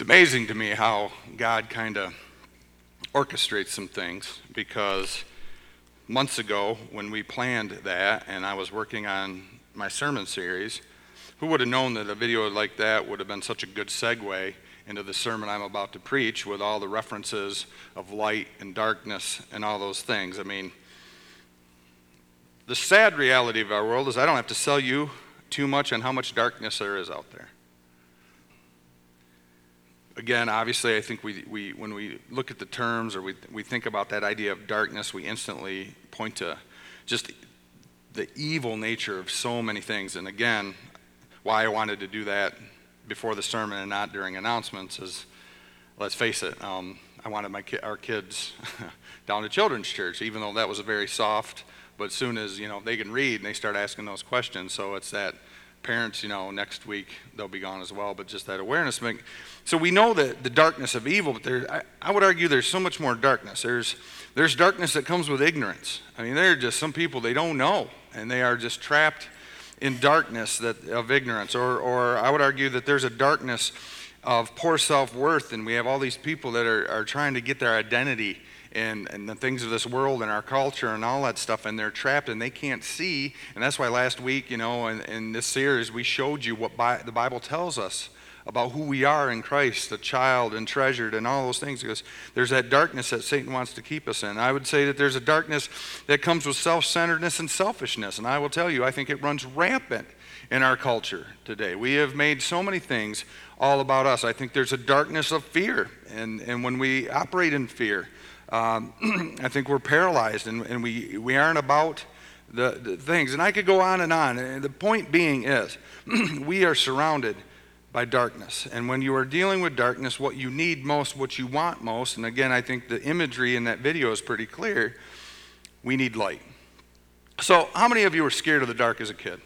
amazing to me how God kind of orchestrates some things, because months ago when we planned that and I was working on my sermon series, who would have known that a video like that would have been such a good segue into the sermon I'm about to preach, with all the references of light and darkness and all those things. I mean, the sad reality of our world is I don't have to sell you too much on how much darkness there is out there. Again, obviously, I think we when we look at the terms, or we think about that idea of darkness, we instantly point to just the evil nature of so many things. And again, why I wanted to do that before the sermon and not during announcements is, let's face it, I wanted our kids down to children's church, even though that was a very soft, but as soon as, they can read and they start asking those questions. So it's that parents, next week they'll be gone as well, but just that awareness. So we know that the darkness of evil, but I would argue there's so much more darkness. There's darkness that comes with ignorance. I mean, there are just some people, they don't know, and they are just trapped in darkness of ignorance. Or I would argue that there's a darkness of poor self-worth, and we have all these people that are trying to get their identity in the things of this world and our culture and all that stuff, and they're trapped and they can't see. And that's why last week, in this series, we showed you what the Bible tells us about who we are in Christ, the child and treasured and all those things, because there's that darkness that Satan wants to keep us in. I would say that there's a darkness that comes with self-centeredness and selfishness, and I will tell you, I think it runs rampant in our culture today. We have made so many things all about us. I think there's a darkness of fear, and when we operate in fear, I think we're paralyzed, and we aren't about the things. And I could go on, and the point being is, we are surrounded by darkness. And when you are dealing with darkness, what you need most, what you want most, and again, I think the imagery in that video is pretty clear, we need light. So how many of you were scared of the dark as a kid?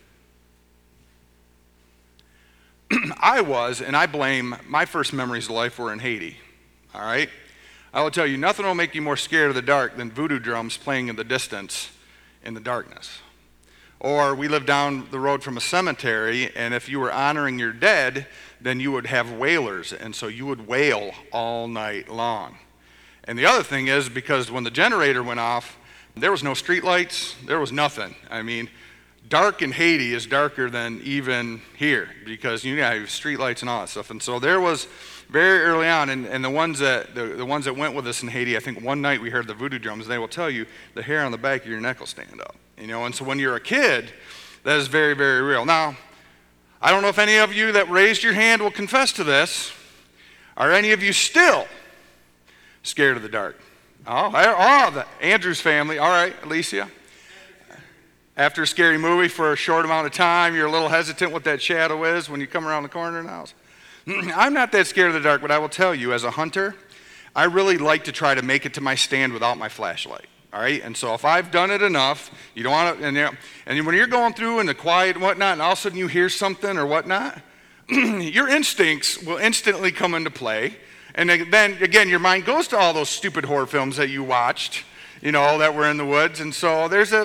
I was, and I blame my first memories of life were in Haiti, all right? I will tell you, nothing will make you more scared of the dark than voodoo drums playing in the distance in the darkness. Or we lived down the road from a cemetery, and if you were honoring your dead, then you would have wailers, and so you would wail all night long. And the other thing is, because when the generator went off, there was no street lights, there was nothing. I mean, dark in Haiti is darker than even here, because you have street lights and all that stuff. And so there was very early on, and the ones that went with us in Haiti, I think one night we heard the voodoo drums, and they will tell you the hair on the back of your neck will stand up. And so when you're a kid, that is very, very real. Now, I don't know if any of you that raised your hand will confess to this. Are any of you still scared of the dark? Andrew's family. All right, Alicia. After a scary movie for a short amount of time, you're a little hesitant what that shadow is when you come around the corner in the house. I'm not that scared of the dark, but I will tell you, as a hunter, I really like to try to make it to my stand without my flashlight. All right, and so if I've done it enough, you don't want to, and when you're going through in the quiet and whatnot, and all of a sudden you hear something or whatnot, your instincts will instantly come into play, and then again your mind goes to all those stupid horror films that you watched, that were in the woods, and so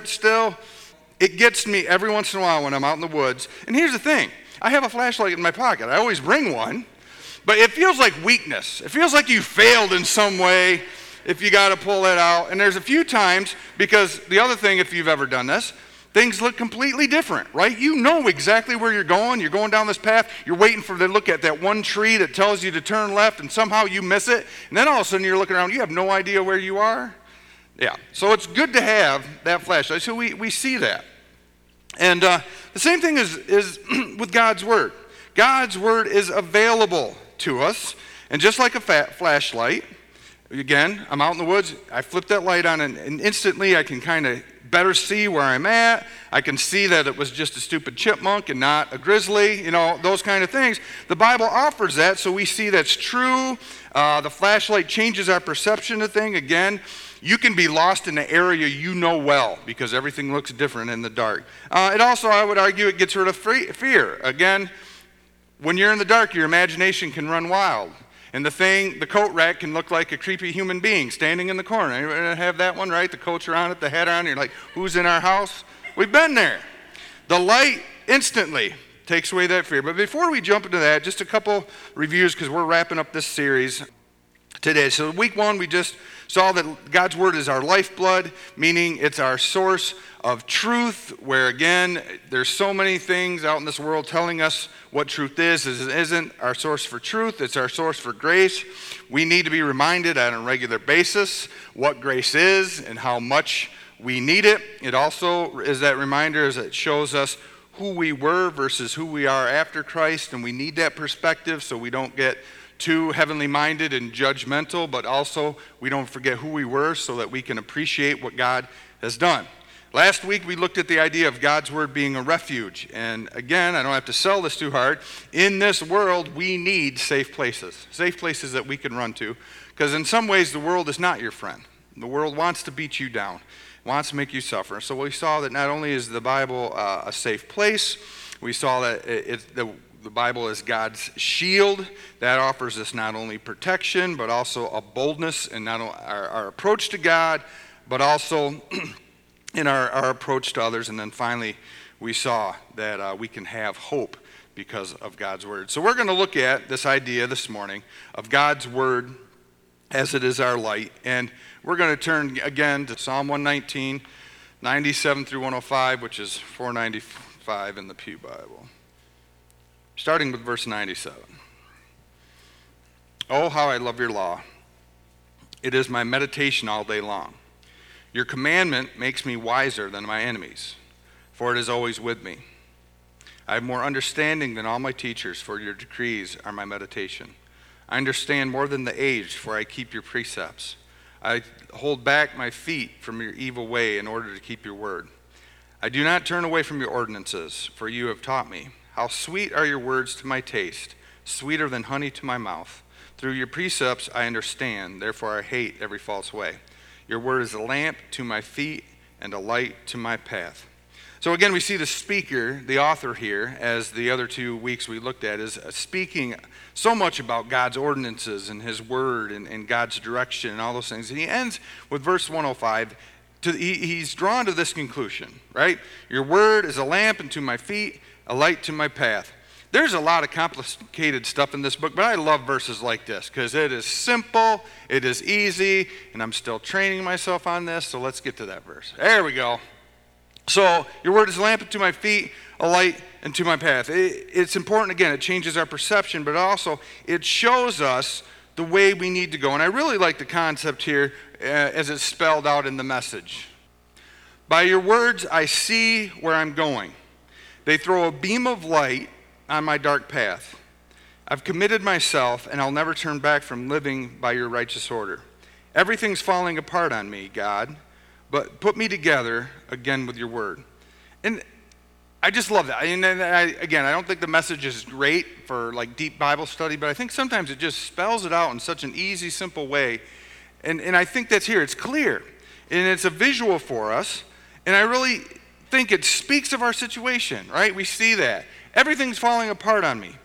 it gets me every once in a while when I'm out in the woods. And here's the thing, I have a flashlight in my pocket. I always bring one, but it feels like weakness. It feels like you failed in some way if you got to pull it out. And there's a few times, because the other thing, if you've ever done this, things look completely different, right? You know exactly where you're going. You're going down this path. You're waiting to look at that one tree that tells you to turn left, and somehow you miss it. And then all of a sudden you're looking around. You have no idea where you are. Yeah, so it's good to have that flashlight. So we see that. And the same thing is with God's Word. God's Word is available to us. And just like a flashlight, again, I'm out in the woods, I flip that light on, and instantly I can kind of better see where I'm at. I can see that it was just a stupid chipmunk and not a grizzly, those kind of things. The Bible offers that, so we see that's true. The flashlight changes our perception of things. Again, you can be lost in an area you know well because everything looks different in the dark. It also, I would argue, it gets rid of fear. Again, when you're in the dark, your imagination can run wild. And the coat rack can look like a creepy human being standing in the corner. Anybody have that one, right? The coats are on it, the hat on, you're like, who's in our house? We've been there. The light instantly takes away that fear. But before we jump into that, just a couple reviews because we're wrapping up this series today. So week 1, we just saw that God's Word is our lifeblood, meaning it's our source of truth, where again, there's so many things out in this world telling us what truth is. It isn't our source for truth, it's our source for grace. We need to be reminded on a regular basis what grace is and how much we need it. It also is that reminder as it shows us who we were versus who we are after Christ, and we need that perspective so we don't get too heavenly minded and judgmental, but also we don't forget who we were so that we can appreciate what God has done. Last week we looked at the idea of God's Word being a refuge, and again, I don't have to sell this too hard. In this world, we need safe places that we can run to, because in some ways the world is not your friend. The world wants to beat you down, wants to make you suffer. So we saw that not only is the Bible a safe place, we saw that the Bible is God's shield that offers us not only protection, but also a boldness in not only our approach to God, but also in our approach to others. And then finally, we saw that we can have hope because of God's Word. So we're going to look at this idea this morning of God's Word as it is our light. And we're going to turn again to Psalm 119, 97 through 105, which is 495 in the Pew Bible. Starting with verse 97. Oh, how I love your law. It is my meditation all day long. Your commandment makes me wiser than my enemies, for it is always with me. I have more understanding than all my teachers, for your decrees are my meditation. I understand more than the aged, for I keep your precepts. I hold back my feet from your evil way in order to keep your word. I do not turn away from your ordinances, for you have taught me. How sweet are your words to my taste, sweeter than honey to my mouth. Through your precepts I understand, therefore I hate every false way. Your word is a lamp to my feet and a light to my path. So again, we see the speaker, the author here, as the other 2 weeks we looked at, is speaking so much about God's ordinances and his word and God's direction and all those things. And he ends with verse 105. He's drawn to this conclusion, right? Your word is a lamp unto my feet, a light to my path. There's a lot of complicated stuff in this book, but I love verses like this because it is simple, it is easy, and I'm still training myself on this, so let's get to that verse. There we go. So, your word is a lamp unto my feet, a light unto my path. It's important, again, it changes our perception, but also it shows us the way we need to go. And I really like the concept here as it's spelled out in the Message. By your words, I see where I'm going. They throw a beam of light on my dark path. I've committed myself, and I'll never turn back from living by your righteous order. Everything's falling apart on me, God, but put me together again with your word. And I just love that. And I don't think the Message is great for like deep Bible study, but I think sometimes it just spells it out in such an easy, simple way. And I think that's here. It's clear, and it's a visual for us. And I really think it speaks of our situation, right? We see that. Everything's falling apart on me.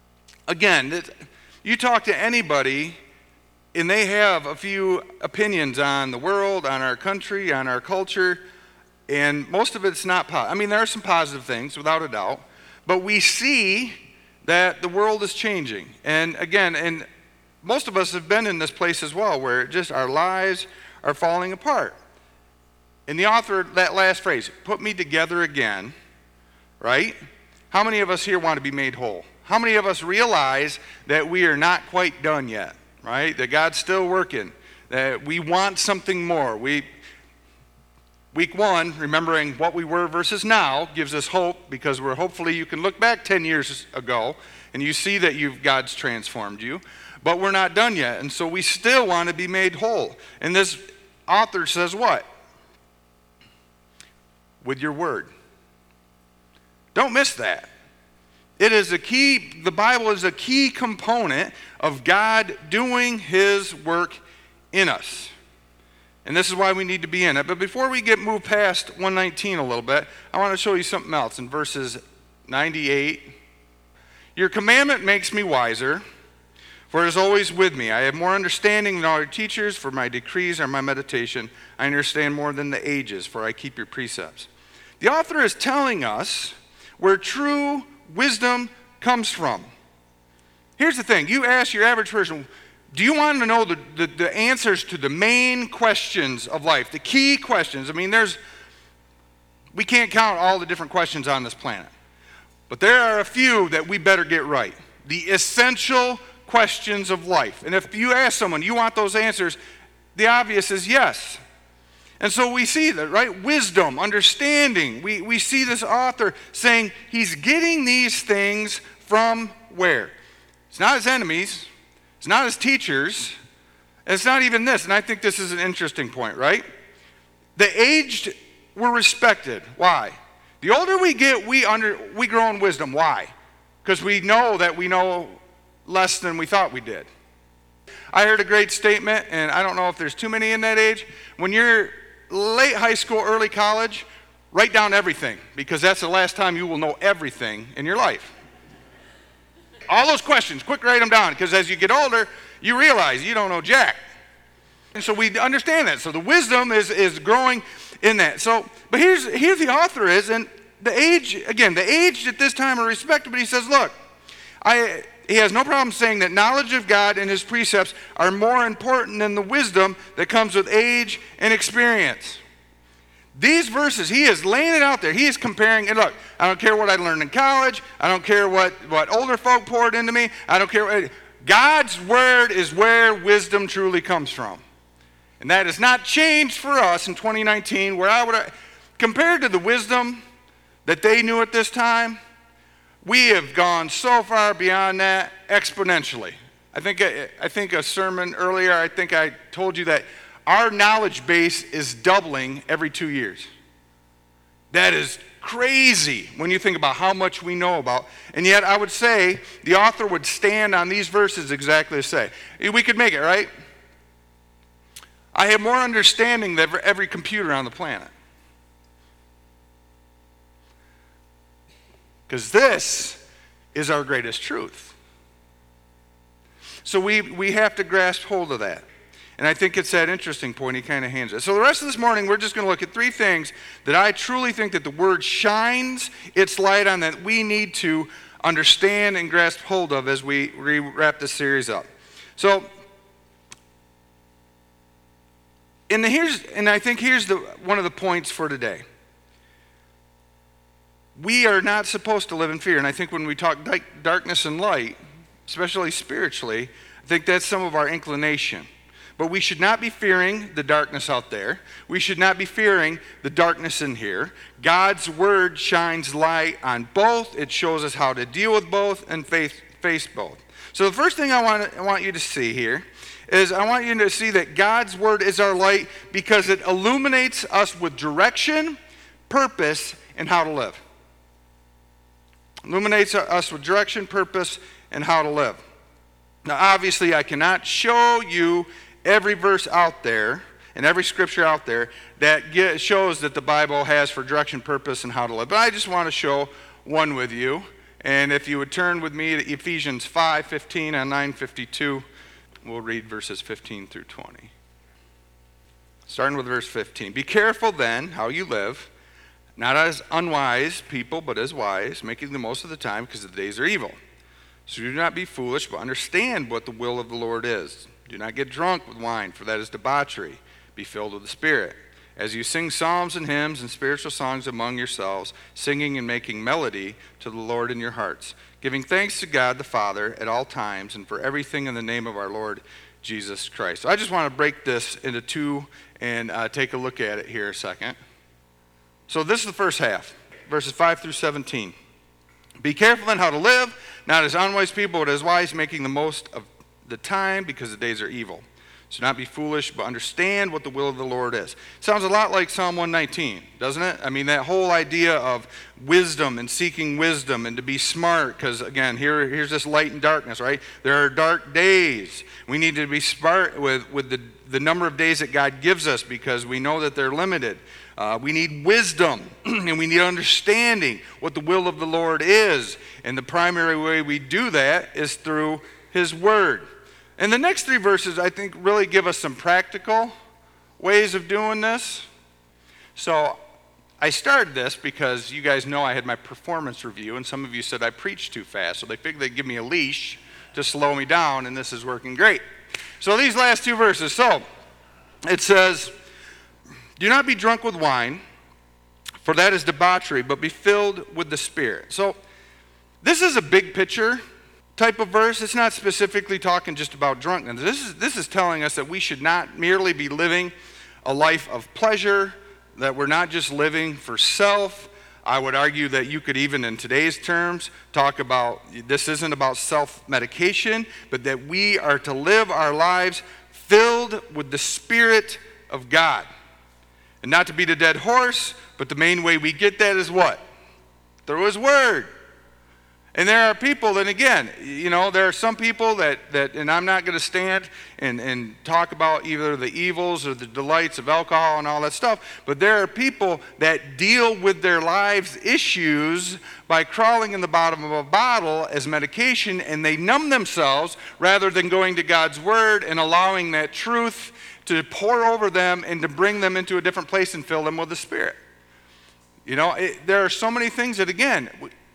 Again, you talk to anybody, and they have a few opinions on the world, on our country, on our culture, and most of it's not positive. I mean, there are some positive things, without a doubt, but we see that the world is changing. And again, and most of us have been in this place as well, where just our lives are falling apart. And the author, that last phrase, put me together again, right? How many of us here want to be made whole? How many of us realize that we are not quite done yet, right? That God's still working, that we want something more. Week 1, remembering what we were versus now, gives us hope because hopefully you can look back 10 years ago and you see that God's transformed you, but we're not done yet. And so we still want to be made whole. And this author says what? With your word. Don't miss that. It is the Bible is a key component of God doing his work in us. And this is why we need to be in it. But before we move past 119 a little bit, I want to show you something else in verses 98. Your commandment makes me wiser, for it is always with me. I have more understanding than all your teachers, for my decrees are my meditation. I understand more than the ages, for I keep your precepts. The author is telling us where true wisdom comes from. Here's the thing. You ask your average person, do you want to know the answers to the main questions of life, the key questions? I mean, we can't count all the different questions on this planet. But there are a few that we better get right. The essential questions of life. And if you ask someone, you want those answers, the obvious is yes. And so we see that, right? Wisdom, understanding. We see this author saying he's getting these things from where? It's not his enemies. It's not his teachers. It's not even this. And I think this is an interesting point, right? The aged were respected. Why? The older we get, we grow in wisdom. Why? Because we know that we know less than we thought we did. I heard a great statement, and I don't know if there's too many in that age. When you're late high school, early college, write down everything, because that's the last time you will know everything in your life. All those questions, quick write them down, because as you get older, you realize you don't know jack. And so we understand that. So the wisdom is growing in that. But here the author is, and the aged at this time are respected, but he says, look, he has no problem saying that knowledge of God and his precepts are more important than the wisdom that comes with age and experience. These verses, he is laying it out there. He is comparing, and look, I don't care what I learned in college. I don't care what older folk poured into me. I don't care. God's word is where wisdom truly comes from. And that has not changed for us in 2019, where compared to the wisdom that they knew at this time, we have gone so far beyond that exponentially. I think a sermon earlier, I think I told you that our knowledge base is doubling every 2 years. That is crazy when you think about how much we know about. And yet I would say the author would stand on these verses exactly to say, we could make it, right? I have more understanding than every computer on the planet. Because this is our greatest truth. So we have to grasp hold of that. And I think it's that interesting point he kind of hands us. So the rest of this morning, we're just going to look at three things that I truly think that the Word shines its light on, that we need to understand and grasp hold of as we wrap this series up. So, and I think here's one of the points for today. We are not supposed to live in fear. And I think when we talk darkness and light, especially spiritually, I think that's some of our inclination. But we should not be fearing the darkness out there. We should not be fearing the darkness in here. God's word shines light on both. It shows us how to deal with both and face both. So the first thing I want you to see here is I want you to see that God's word is our light because it illuminates us with direction, purpose, and how to live. Illuminates us with direction, purpose, and how to live. Now, obviously, I cannot show you every verse out there and every scripture out there that shows that the Bible has for direction, purpose, and how to live. But I just want to show one with you. And if you would turn with me to Ephesians 5:15 and 9:52, we'll read verses 15 through 20. Starting with verse 15. Be careful then how you live, not as unwise people, but as wise, making the most of the time because the days are evil. So do not be foolish, but understand what the will of the Lord is. Do not get drunk with wine, for that is debauchery. Be filled with the Spirit. As you sing psalms and hymns and spiritual songs among yourselves, singing and making melody to the Lord in your hearts, giving thanks to God the Father at all times and for everything in the name of our Lord Jesus Christ. So I just want to break this into two and take a look at it here a second. So this is the first half, verses 5 through 17. Be careful then how to live, not as unwise people, but as wise, making the most of the time because the days are evil. So not be foolish, but understand what the will of the Lord is. Sounds a lot like Psalm 119, doesn't it? I mean, that whole idea of wisdom and seeking wisdom and to be smart, because again, here's this light and darkness, right? There are dark days. We need to be smart with the number of days that God gives us because we know that they're limited. We need wisdom and we need understanding what the will of the Lord is. And the primary way we do that is through His Word. And the next three verses, I think, really give us some practical ways of doing this. So I started this because you guys know I had my performance review, and some of you said I preached too fast, so they figured they'd give me a leash to slow me down, and this is working great. So these last two verses. So it says, do not be drunk with wine, for that is debauchery, but be filled with the Spirit. So this is a big picture type of verse. It's not specifically talking just about drunkenness. This is telling us that we should not merely be living a life of pleasure, that we're not just living for self. I would argue that you could even in today's terms talk about, this isn't about self-medication, but that we are to live our lives filled with the Spirit of God. And not to beat a dead horse, but the main way we get that is what? Through His Word. And there are people that, again, there are some people that and I'm not going to stand and talk about either the evils or the delights of alcohol and all that stuff, but there are people that deal with their lives' issues by crawling in the bottom of a bottle as medication, and they numb themselves rather than going to God's Word and allowing that truth to pour over them and to bring them into a different place and fill them with the Spirit. There are so many things that, again,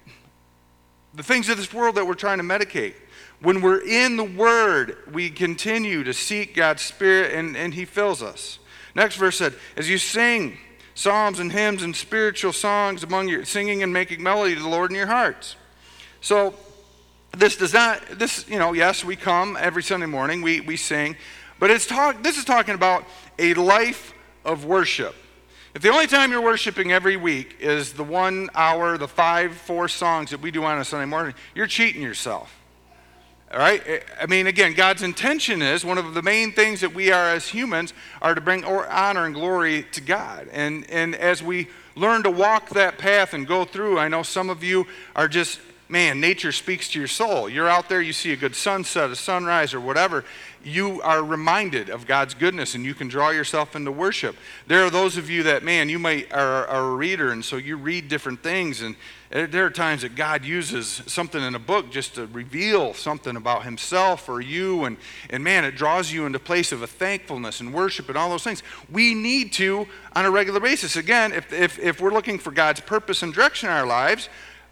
the things of this world that we're trying to medicate. When we're in the Word, we continue to seek God's Spirit, and He fills us. Next verse said, as you sing psalms and hymns and spiritual songs among your singing and making melody to the Lord in your hearts. So this does not, yes, we come every Sunday morning, we sing, but this is talking about a life of worship. If the only time you're worshiping every week is the 1 hour, the 4 songs that we do on a Sunday morning, you're cheating yourself. All right? I mean, again, God's intention is, one of the main things that we are as humans are to bring honor and glory to God. And as we learn to walk that path and go through, I know some of you are just, man, nature speaks to your soul. You're out there, you see a good sunset, a sunrise, or whatever. You are reminded of God's goodness, and you can draw yourself into worship. There are those of you that, man, you are a reader, and so you read different things, and there are times that God uses something in a book just to reveal something about Himself or you, and man, it draws you into a place of a thankfulness and worship and all those things. We need to, on a regular basis, again, if we're looking for God's purpose and direction in our lives,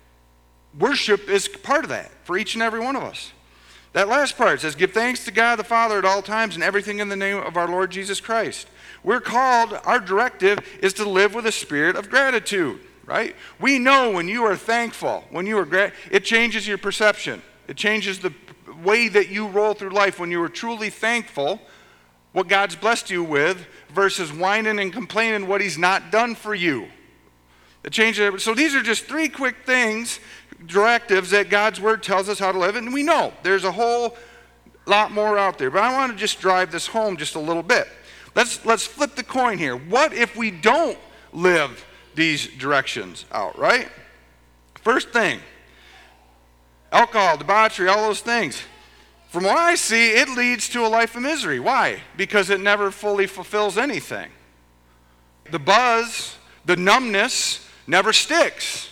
worship is part of that for each and every one of us. That last part says, give thanks to God the Father at all times and everything in the name of our Lord Jesus Christ. We're called, our directive is to live with a spirit of gratitude, right? We know when you are thankful, when you are it changes your perception. It changes the way that you roll through life when you are truly thankful, what God's blessed you with, versus whining and complaining what He's not done for you. It changes. So these are just 3 quick things, directives that God's Word tells us how to live, and we know there's a whole lot more out there, but I want to just drive this home just a little bit. Let's flip the coin here. What if we don't live these directions out, right? First thing, alcohol, debauchery, all those things. From what I see, it leads to a life of misery. Why? Because it never fully fulfills anything. The buzz, the numbness never sticks.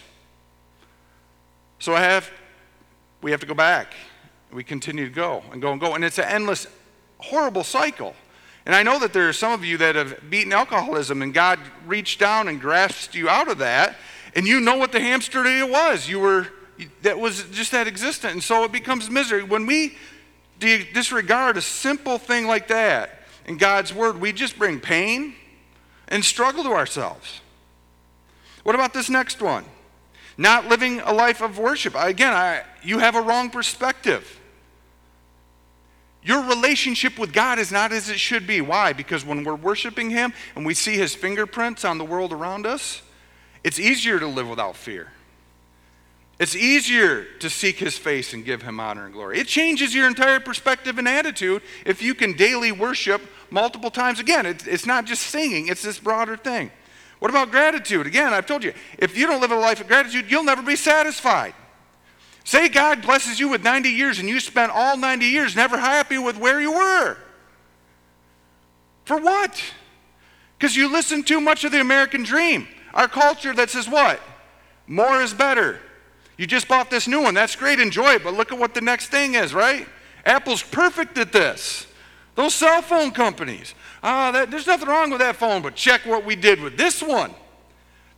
So we have to go back. We continue to go and go and go. And it's an endless, horrible cycle. And I know that there are some of you that have beaten alcoholism, and God reached down and grasped you out of that, and you know what the hamster wheel was. That was just that existent. And so it becomes misery. When we disregard a simple thing like that in God's Word, we just bring pain and struggle to ourselves. What about this next one? Not living a life of worship. Again, you have a wrong perspective. Your relationship with God is not as it should be. Why? Because when we're worshiping Him and we see His fingerprints on the world around us, it's easier to live without fear. It's easier to seek His face and give Him honor and glory. It changes your entire perspective and attitude if you can daily worship multiple times. Again, it's not just singing, it's this broader thing. What about gratitude? Again, I've told you, if you don't live a life of gratitude, you'll never be satisfied. Say God blesses you with 90 years and you spent all 90 years never happy with where you were. For what? Because you listen too much of the American dream. Our culture that says what? More is better. You just bought this new one. That's great. Enjoy it. But look at what the next thing is, right? Apple's perfect at this. Those cell phone companies. There's nothing wrong with that phone, but check what we did with this one.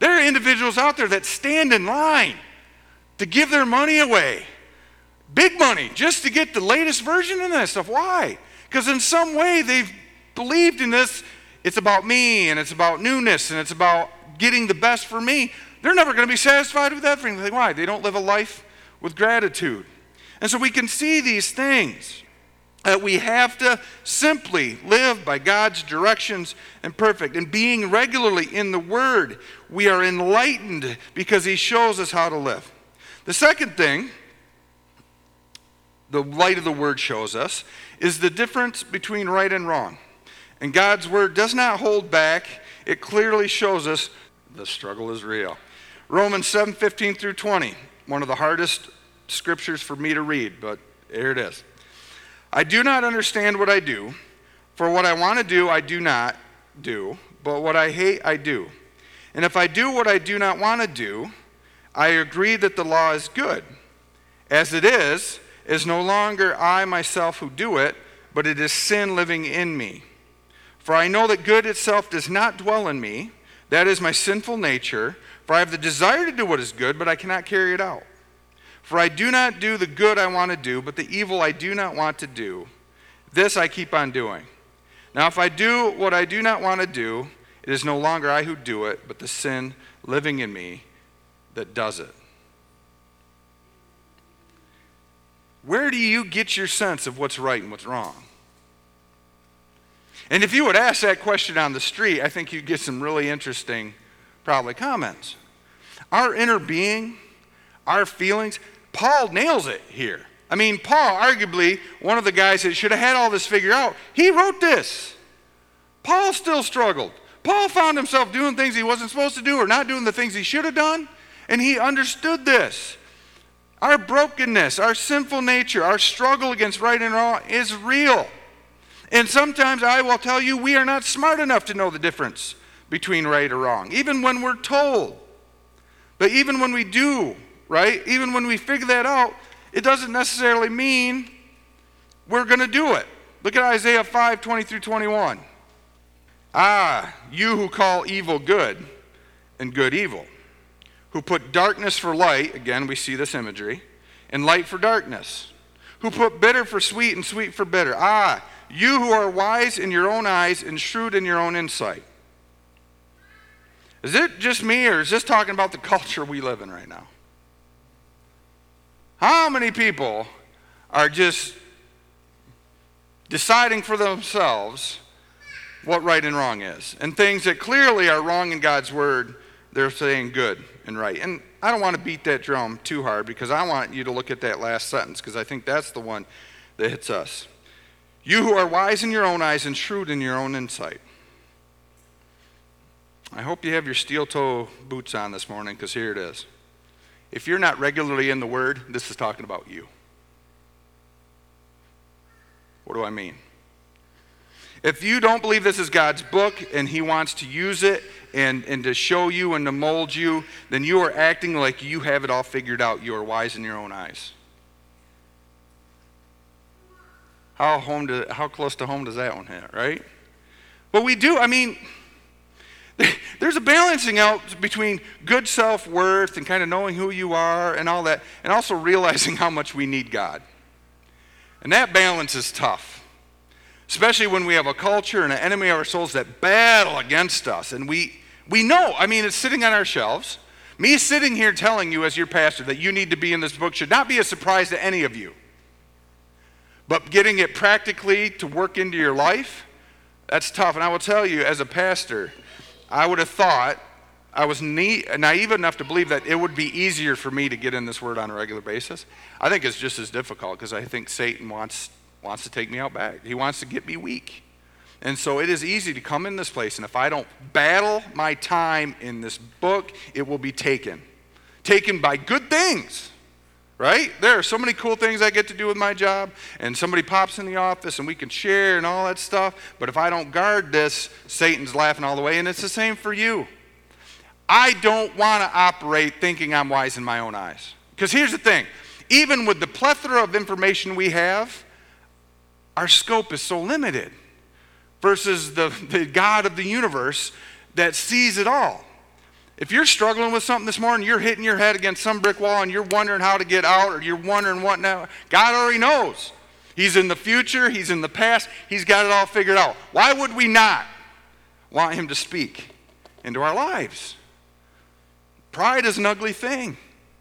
There are individuals out there that stand in line to give their money away. Big money, just to get the latest version of that stuff. Why? Because in some way they've believed in this. It's about me, and it's about newness, and it's about getting the best for me. They're never going to be satisfied with everything. Why? They don't live a life with gratitude. And so we can see these things, that we have to simply live by God's directions and perfect. And being regularly in the Word, we are enlightened because He shows us how to live. The second thing the light of the Word shows us is the difference between right and wrong. And God's Word does not hold back. It clearly shows us the struggle is real. Romans 7:15 through 20, one of the hardest scriptures for me to read, but here it is. I do not understand what I do, for what I want to do I do not do, but what I hate I do. And if I do what I do not want to do, I agree that the law is good. As it is no longer I myself who do it, but it is sin living in me. For I know that good itself does not dwell in me, that is my sinful nature, for I have the desire to do what is good, but I cannot carry it out. For I do not do the good I want to do, but the evil I do not want to do, this I keep on doing. Now if I do what I do not want to do, it is no longer I who do it, but the sin living in me that does it. Where do you get your sense of what's right and what's wrong? And if you would ask that question on the street, I think you'd get some really interesting, probably, comments. Our inner being, our feelings, Paul nails it here. I mean, Paul, arguably one of the guys that should have had all this figured out, he wrote this. Paul still struggled. Paul found himself doing things he wasn't supposed to do or not doing the things he should have done, and he understood this. Our brokenness, our sinful nature, our struggle against right and wrong is real. And sometimes I will tell you we are not smart enough to know the difference between right or wrong, even when we're told. But even when we do, right, even when we figure that out, it doesn't necessarily mean we're going to do it. Look at Isaiah 5:20 through 21. Ah, you who call evil good and good evil, who put darkness for light, again we see this imagery, and light for darkness, who put bitter for sweet and sweet for bitter. Ah, you who are wise in your own eyes and shrewd in your own insight. Is it just me, or is this talking about the culture we live in right now? How many people are just deciding for themselves what right and wrong is? And things that clearly are wrong in God's Word, they're saying good and right. And I don't want to beat that drum too hard, because I want you to look at that last sentence, because I think that's the one that hits us. You who are wise in your own eyes and shrewd in your own insight. I hope you have your steel toe boots on this morning, because here it is. If you're not regularly in the Word, this is talking about you. What do I mean? If you don't believe this is God's book and He wants to use it and to show you and to mold you, then you are acting like you have it all figured out. You are wise in your own eyes. How close to home does that one hit, right? But we do, I mean, there's a balancing out between good self-worth and kind of knowing who you are and all that, and also realizing how much we need God. And that balance is tough, especially when we have a culture and an enemy of our souls that battle against us. And we know, I mean, it's sitting on our shelves. Me sitting here telling you as your pastor that you need to be in this book should not be a surprise to any of you. But getting it practically to work into your life, that's tough. And I will tell you, as a pastor, I would have thought, I was naive enough to believe that it would be easier for me to get in this Word on a regular basis. I think it's just as difficult, because I think Satan wants to take me out back. He wants to get me weak. And so it is easy to come in this place, and if I don't battle my time in this book, it will be taken. Taken by good things. Right? There are so many cool things I get to do with my job, and somebody pops in the office and we can share and all that stuff. But if I don't guard this, Satan's laughing all the way, and it's the same for you. I don't want to operate thinking I'm wise in my own eyes. Because here's the thing, even with the plethora of information we have, our scope is so limited versus the God of the universe that sees it all. If you're struggling with something this morning, you're hitting your head against some brick wall and you're wondering how to get out or you're wondering what now, God already knows. He's in the future, he's in the past, he's got it all figured out. Why would we not want him to speak into our lives? Pride is an ugly thing.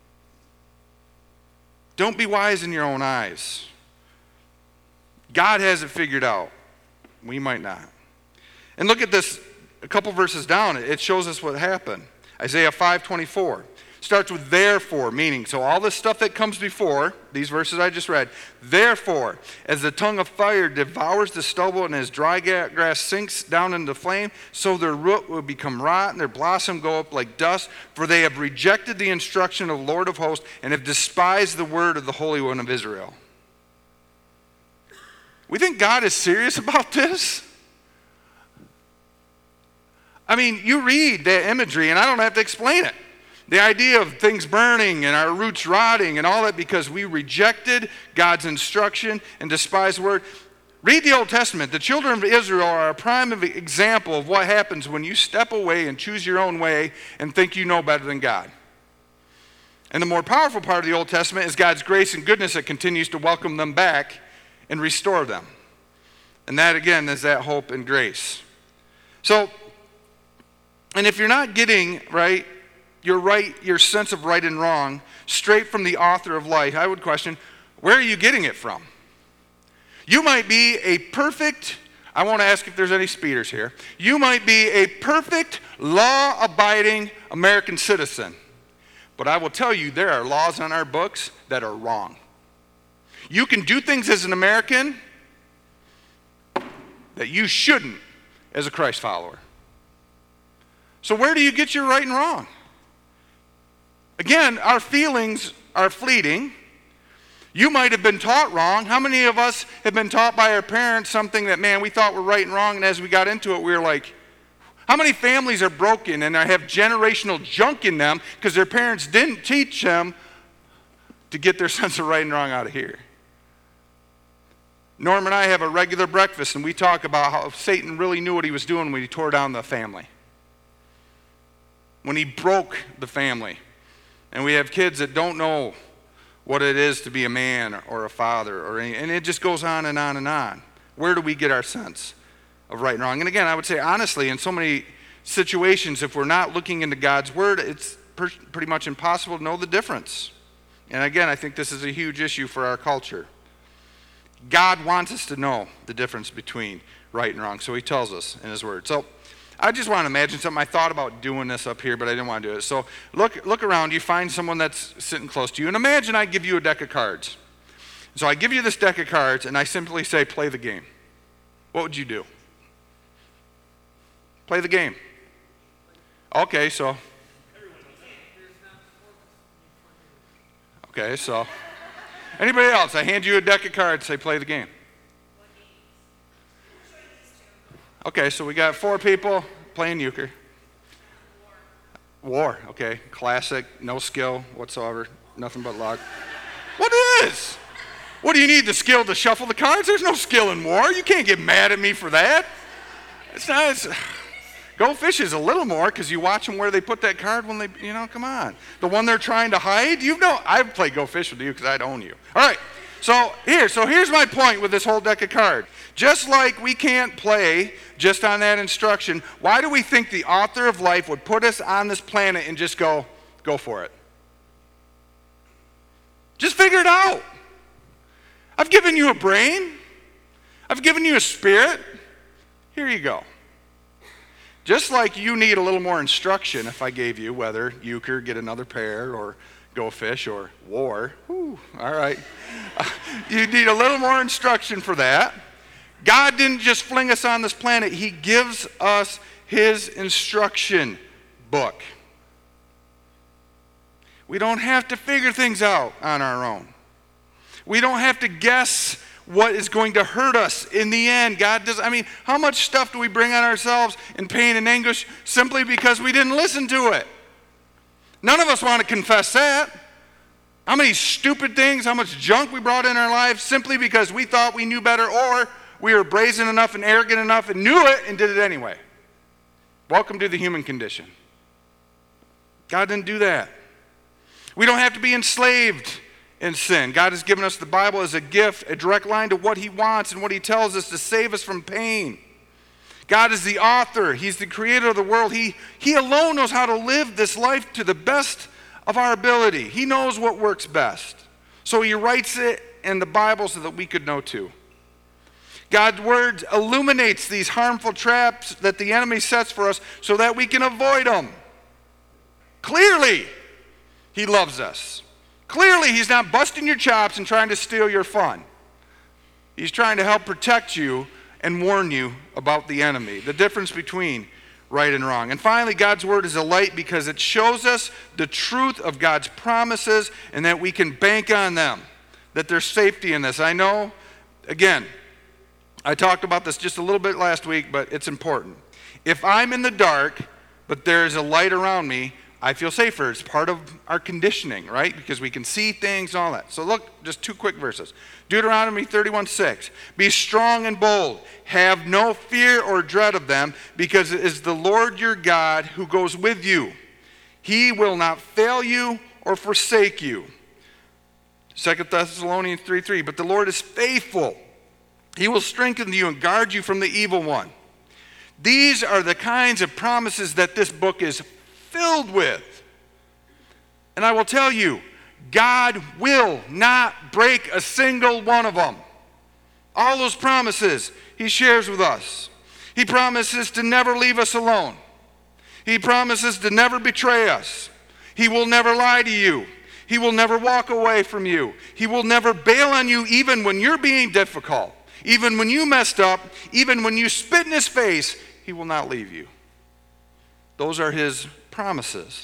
Don't be wise in your own eyes. God has it figured out. We might not. And look at this, a couple verses down, it shows us what happened. Isaiah 5:24 starts with therefore, meaning, so all this stuff that comes before, these verses I just read, therefore, as the tongue of fire devours the stubble and as dry grass sinks down into flame, so their root will become rot and their blossom go up like dust, for they have rejected the instruction of the Lord of hosts and have despised the word of the Holy One of Israel. We think God is serious about this? I mean, you read that imagery, and I don't have to explain it. The idea of things burning and our roots rotting and all that because we rejected God's instruction and despised the word. Read the Old Testament. The children of Israel are a prime example of what happens when you step away and choose your own way and think you know better than God. And the more powerful part of the Old Testament is God's grace and goodness that continues to welcome them back and restore them. And that, again, is that hope and grace. So, and if you're not getting, your sense of right and wrong straight from the author of life, I would question, where are you getting it from? You might be a perfect, I won't ask if there's any speeders here, you might be a perfect, law-abiding American citizen. But I will tell you, there are laws on our books that are wrong. You can do things as an American that you shouldn't as a Christ follower. So where do you get your right and wrong? Again, our feelings are fleeting. You might have been taught wrong. How many of us have been taught by our parents something that, man, we thought were right and wrong, and as we got into it, we were like, how many families are broken and have generational junk in them because their parents didn't teach them to get their sense of right and wrong out of here? Norm and I have a regular breakfast, and we talk about how Satan really knew what he was doing when he tore down the family. When he broke the family. And we have kids that don't know what it is to be a man or a father, and it just goes on and on and on. Where do we get our sense of right and wrong? And again, I would say honestly, in so many situations, if we're not looking into God's word, it's pretty much impossible to know the difference. And again, I think this is a huge issue for our culture. God wants us to know the difference between right and wrong, so he tells us in his word. So I just want to imagine something. I thought about doing this up here, but I didn't want to do it. So look around. You find someone that's sitting close to you. And imagine I give you a deck of cards. So I give you this deck of cards, and I simply say, play the game. What would you do? Play the game. Okay, so. Okay, so. Anybody else? I hand you a deck of cards, say, play the game. Okay, so we got 4 people playing euchre. War, okay. Classic, no skill whatsoever, nothing but luck. What is? What do you need, the skill to shuffle the cards? There's no skill in war. You can't get mad at me for that. It's not. Go fish is a little more because you watch them where they put that card when they, come on. The one they're trying to hide, I've played Go Fish with you because I'd own you. All right, so here's my point with this whole deck of cards. Just like we can't play just on that instruction, why do we think the author of life would put us on this planet and just go for it? Just figure it out. I've given you a brain. I've given you a spirit. Here you go. Just like you need a little more instruction if I gave you whether euchre, get another pair, or go fish, or war. Whew, all right. You need a little more instruction for that. God didn't just fling us on this planet. He gives us his instruction book. We don't have to figure things out on our own. We don't have to guess what is going to hurt us in the end. God does. How much stuff do we bring on ourselves in pain and anguish simply because we didn't listen to it? None of us want to confess that. How many stupid things, how much junk we brought in our lives simply because we thought we knew better, or we were brazen enough and arrogant enough and knew it and did it anyway. Welcome to the human condition. God didn't do that. We don't have to be enslaved in sin. God has given us the Bible as a gift, a direct line to what he wants and what he tells us to save us from pain. God is the author. He's the creator of the world. He alone knows how to live this life to the best of our ability. He knows what works best. So he writes it in the Bible so that we could know too. God's word illuminates these harmful traps that the enemy sets for us so that we can avoid them. Clearly, he loves us. Clearly, he's not busting your chops and trying to steal your fun. He's trying to help protect you and warn you about the enemy, the difference between right and wrong. And finally, God's word is a light because it shows us the truth of God's promises and that we can bank on them, that there's safety in this. I know, again, I talked about this just a little bit last week, but it's important. If I'm in the dark, but there's a light around me, I feel safer. It's part of our conditioning, right? Because we can see things and all that. So look, just two quick verses. Deuteronomy 31:6. Be strong and bold. Have no fear or dread of them, because it is the Lord your God who goes with you. He will not fail you or forsake you. 2 Thessalonians 3:3. But the Lord is faithful. He will strengthen you and guard you from the evil one. These are the kinds of promises that this book is filled with. And I will tell you, God will not break a single one of them. All those promises he shares with us. He promises to never leave us alone. He promises to never betray us. He will never lie to you. He will never walk away from you. He will never bail on you even when you're being difficult. Even when you messed up, even when you spit in his face, he will not leave you. Those are his promises.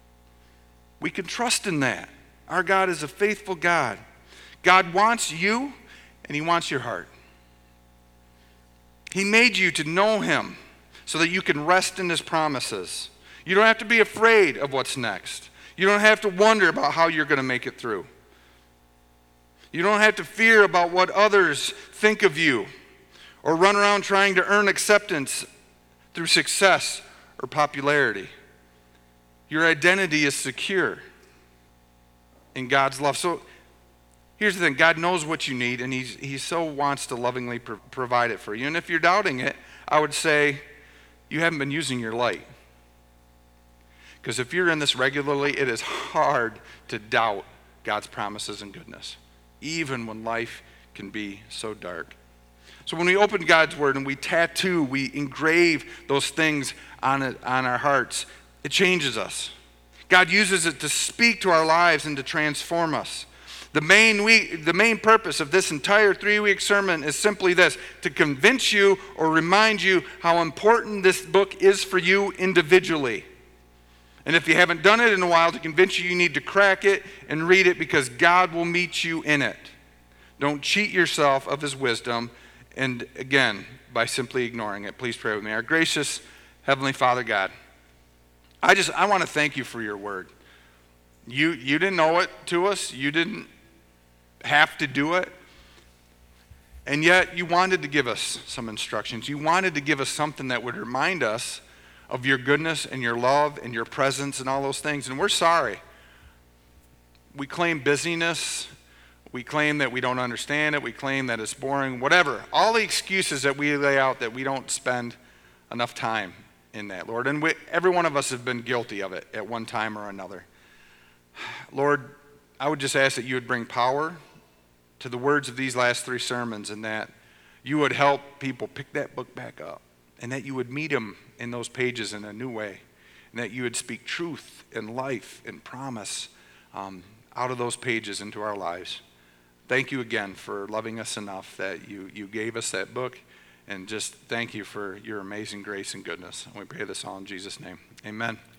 We can trust in that. Our God is a faithful God. God wants you, and he wants your heart. He made you to know him so that you can rest in his promises. You don't have to be afraid of what's next. You don't have to wonder about how you're going to make it through. You don't have to fear about what others think of you or run around trying to earn acceptance through success or popularity. Your identity is secure in God's love. So here's the thing. God knows what you need, and he so wants to lovingly provide it for you. And if you're doubting it, I would say you haven't been using your light. Because if you're in this regularly, it is hard to doubt God's promises and goodness, even when life can be so dark. So when we open God's word and we tattoo, we engrave those things on our hearts, it changes us. God uses it to speak to our lives and to transform us. The main purpose of this entire 3-week sermon is simply this: to convince you or remind you how important this book is for you individually. And if you haven't done it in a while, to convince you need to crack it and read it, because God will meet you in it. Don't cheat yourself of his wisdom, and again, by simply ignoring it. Please pray with me. Our gracious Heavenly Father God, I want to thank you for your word. You didn't know it to us. You didn't have to do it. And yet you wanted to give us some instructions. You wanted to give us something that would remind us of your goodness and your love and your presence and all those things. And we're sorry. We claim busyness. We claim that we don't understand it. We claim that it's boring, whatever. All the excuses that we lay out that we don't spend enough time in that, Lord. And every one of us have been guilty of it at one time or another. Lord, I would just ask that you would bring power to the words of these last 3 sermons, and that you would help people pick that book back up, and that you would meet them in those pages in a new way, and that you would speak truth and life and promise out of those pages into our lives. Thank you again for loving us enough that you gave us that book, and just thank you for your amazing grace and goodness. And we pray this all in Jesus' name. Amen.